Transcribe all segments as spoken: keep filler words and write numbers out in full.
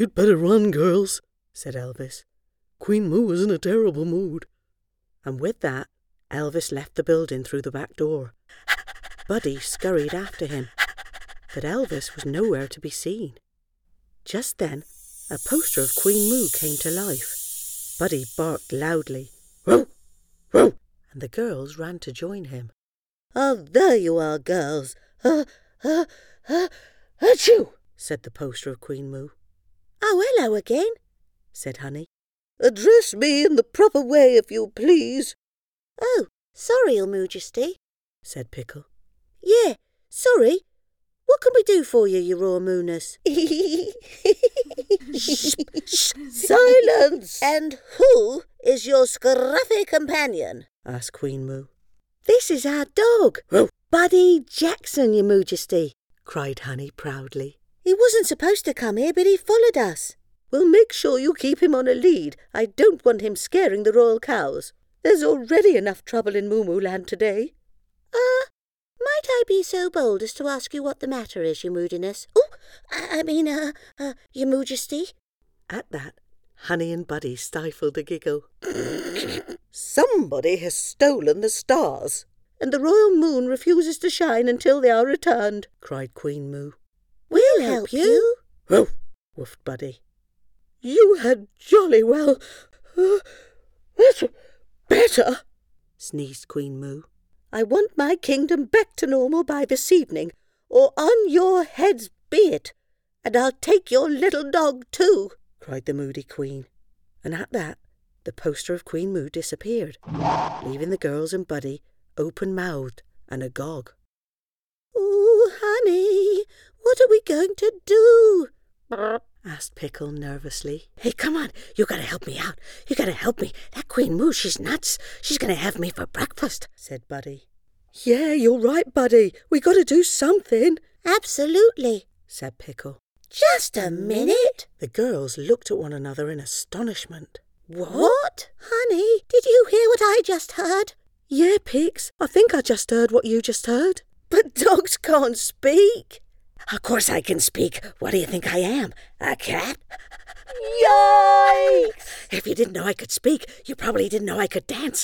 "You'd better run, girls," said Elvis. "Queen Moo is in a terrible mood." And with that, Elvis left the building through the back door. Buddy scurried after him, but Elvis was nowhere to be seen. Just then, a poster of Queen Moo came to life. Buddy barked loudly, "Whoa! Whoa!" and the girls ran to join him. "Oh, there you are, girls. Uh, uh, uh, achoo!" said the poster of Queen Moo. "Oh, hello again," said Honey. "Address me in the proper way, if you please." "Oh, sorry, Your Majesty," said Pickle. "Yeah, sorry. What can we do for you, Your Royal Mooness?" "Silence! And who is your scruffy companion?" asked Queen Moo. "This is our dog, Whoa. Buddy Jackson, Your Majesty," cried Honey proudly. "He wasn't supposed to come here, but he followed us." "Well, make sure you keep him on a lead. I don't want him scaring the royal cows. There's already enough trouble in Moo Moo Land today." Uh, might I be so bold as to ask you what the matter is, Your Moodiness? Oh, I, I mean, uh, uh, Your Majesty." At that, Honey and Buddy stifled a giggle. "Somebody has stolen the stars, and the royal moon refuses to shine until they are returned," cried Queen Moo. "We'll help you," "Whoa!" woofed Buddy. "You had jolly well uh, better, better," sneezed Queen Moo. "I want my kingdom back to normal by this evening, or on your heads be it, and I'll take your little dog too," cried the moody Queen. And at that, the poster of Queen Moo disappeared, leaving the girls and Buddy open-mouthed and agog. "Oh, Honey, what are we going to do?" asked Pickle nervously. "Hey, come on, you gotta help me out. You gotta help me. That Queen Moo, she's nuts. She's gonna have me for breakfast," said Buddy. "Yeah, you're right, Buddy. We gotta do something." "Absolutely," said Pickle. "Just a minute." The girls looked at one another in astonishment. What? Honey, did you hear what I just heard?" "Yeah, Pix, I think I just heard what you just heard." "But dogs can't speak." "Of course I can speak. What do you think I am? A cat?" "Yikes!" "If you didn't know I could speak, you probably didn't know I could dance.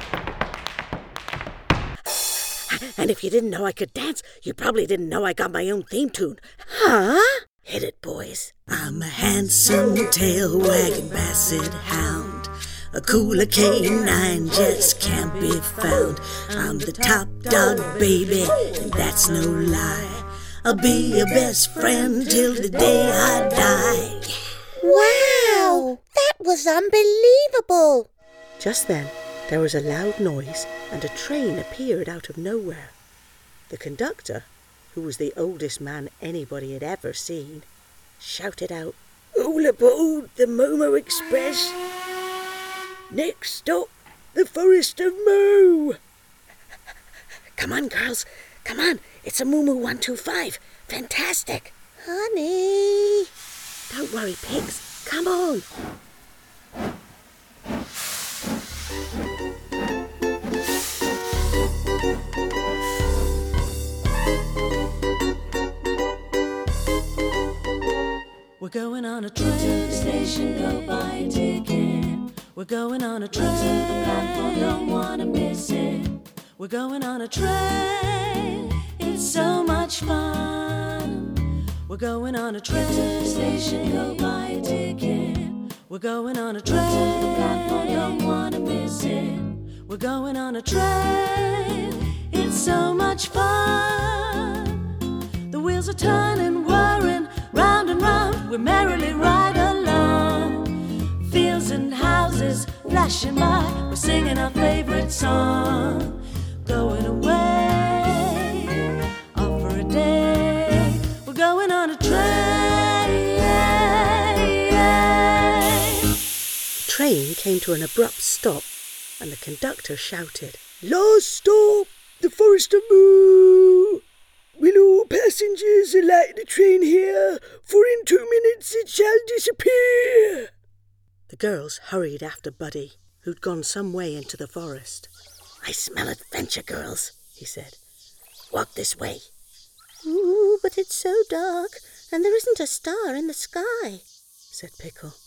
And if you didn't know I could dance, you probably didn't know I got my own theme tune." "Huh?" "Hit it, boys." "I'm a handsome tail-wagging basset hound. A cooler canine just can't be found. I'm the top dog, baby, and that's no lie. I'll be your best friend till the day I die." Wow, that was unbelievable. Just then, there was a loud noise and a train appeared out of nowhere. The conductor, who was the oldest man anybody had ever seen, shouted out, "All aboard the Momo Express. Next stop, the Forest of Moo." "Come on, girls. Come on. It's a Moo Moo one two five. Fantastic." "Honey." "Don't worry, pigs. Come on." We're going on a train to the station, go buy a ticket. We're going on a train to the platform, don't wanna miss it. We're going on a train, it's so much fun. We're going on a train to the station, go buy a ticket. We're going on a train to the platform, don't wanna miss it. We're going on a train, it's so much fun. The wheels are turning, whirring, round and round, we merrily ride along. Fields and houses flashing by, we're singing our favorite song. Going away, off for a day, we're going on a train. The train came to an abrupt stop, and the conductor shouted, "Last stop, the Forest of Moo. Will all passengers alight the train here, for in two minutes it shall disappear." The girls hurried after Buddy, who'd gone some way into the forest. "I smell adventure, girls," he said. "Walk this way." "Ooh, but it's so dark, and there isn't a star in the sky." said Pickle.